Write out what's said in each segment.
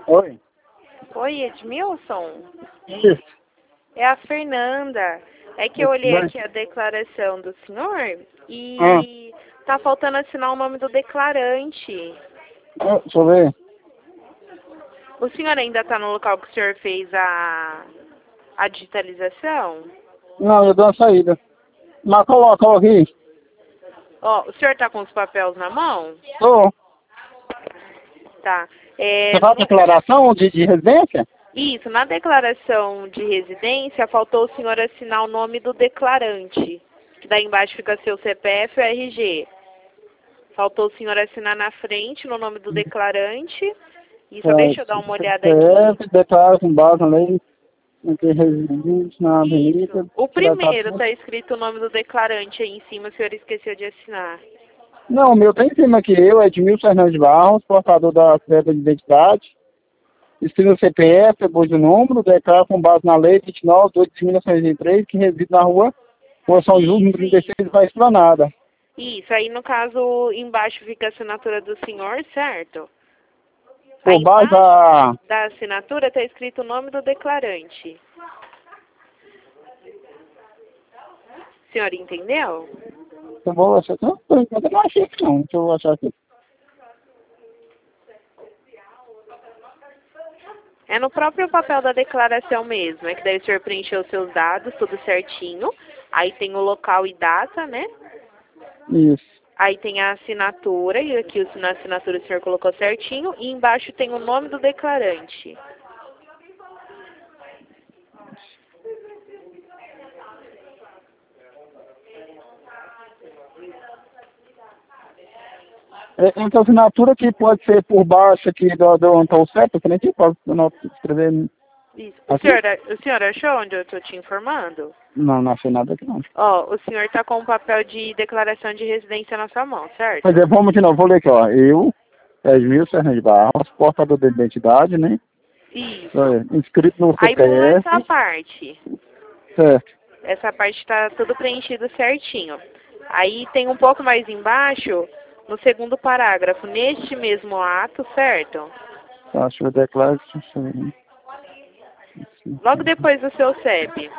Oi. Oi, Edmilson? Isso. É a Fernanda. É que eu olhei aqui a declaração do senhor e tá faltando assinar o nome do declarante. Deixa eu ver. O senhor ainda está no local que o senhor fez a digitalização? Não, eu dou uma saída. Mas coloca aqui. Ó, o senhor está com os papéis na mão? Tô. Tá. Você faz declaração de residência? Isso, na declaração de residência, faltou o senhor assinar o nome do declarante. Que daí embaixo fica seu CPF e o RG. Faltou o senhor assinar na frente, no nome do declarante. E só deixa eu dar uma olhada aqui. Declara com base na lei entre residentes na avenida. Isso. O primeiro está escrito o nome do declarante aí em cima, o senhor esqueceu de assinar. Não, o meu tá em cima aqui. Eu, Edmilson Fernandes Barros, portador da certidão de identidade. Escreve o CPF, depois do número, declara com base na lei 29/8/1903, que reside na rua São Júlio, número 36, vai Esplanada. Isso, aí no caso, embaixo fica a assinatura do senhor, certo? Por Aí base da assinatura está escrito o nome do declarante. O senhor entendeu? Eu vou achar que eu não achei aqui não. Deixa eu achar aqui. É no próprio papel da declaração mesmo, é que daí o senhor preencheu os seus dados, tudo certinho. Aí tem o local e data, né? Isso. Aí tem a assinatura, e aqui na assinatura o senhor colocou certinho. E embaixo tem o nome do declarante. Essa assinatura que pode ser por baixo aqui do então certo, eu nem posso escrever. Isso. O senhor achou onde eu estou te informando? Não achei nada aqui não. Ó, o senhor está com o papel de declaração de residência na sua mão, certo? Mas vamos de novo, vou ler aqui, ó. Eu, Edmilson Fernandes Barros, portador de identidade, né? Isso. Inscrito no Aí pula CPF. essa parte. Certo. Essa parte está tudo preenchido certinho. Aí tem um pouco mais embaixo, no segundo parágrafo, neste mesmo ato, certo? Acho que eu declaro. Logo depois do seu CEP.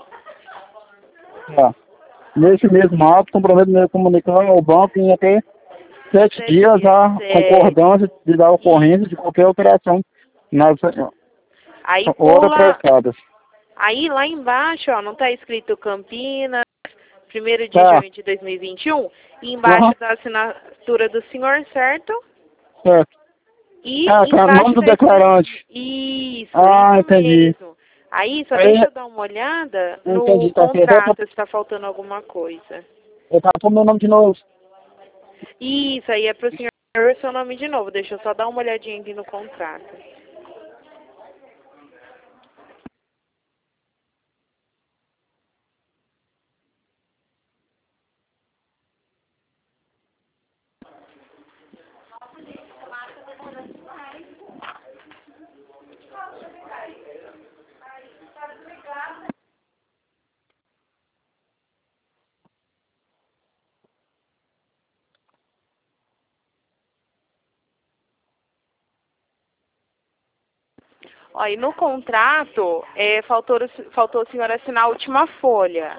Tá. Nesse mesmo ato, comprometo-me a comunicar ao banco em até 7 dias a concordância de dar ocorrência de qualquer operação nas aí horas pula, prestadas. aí lá embaixo, ó, não está escrito Campinas, 1º de junho de 2021, e embaixo da assinatura do senhor, certo? Certo. E tá o nome do declarante. Isso, entendi. mesmo. Aí, só deixa eu dar uma olhada no contrato, se está faltando alguma coisa. Eu tava com o meu nome de novo. Isso, aí é para o senhor o seu nome de novo. Deixa eu só dar uma olhadinha aqui no contrato. Ó, e no contrato, faltou o senhor assinar a última folha.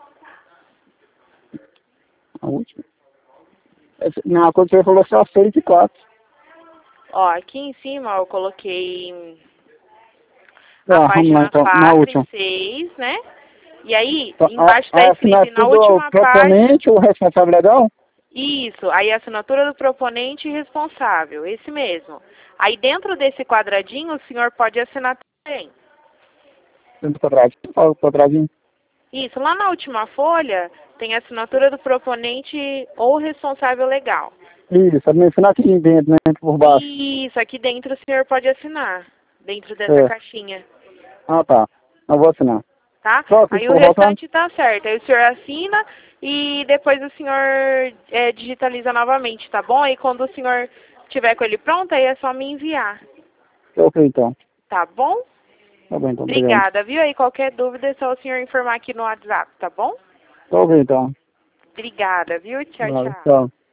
A última? Não, quando você falou só 6 e 4. Ó, aqui em cima eu coloquei a página 4 e 6, né? E aí, embaixo está escrito na última proponente ou responsável legal? Isso, aí a assinatura do proponente e responsável, esse mesmo. Aí dentro desse quadradinho, o senhor pode assinar também. Dentro do quadradinho? Qual o quadradinho? Isso, lá na última folha, tem a assinatura do proponente ou responsável legal. Isso, assinar aqui dentro, né? Por baixo. Isso, aqui dentro o senhor pode assinar, dentro dessa caixinha. Ah, tá. Eu vou assinar. Tá? Aí o restante tá certo. Aí o senhor assina e depois o senhor digitaliza novamente, tá bom? Aí quando o senhor tiver com ele pronto, aí é só me enviar. Ok, então. Tá bom? Tá bom, então. Obrigada, viu? Aí qualquer dúvida é só o senhor informar aqui no WhatsApp, tá bom? Tá ok, então. Obrigada, viu? Tchau, tchau. Tchau.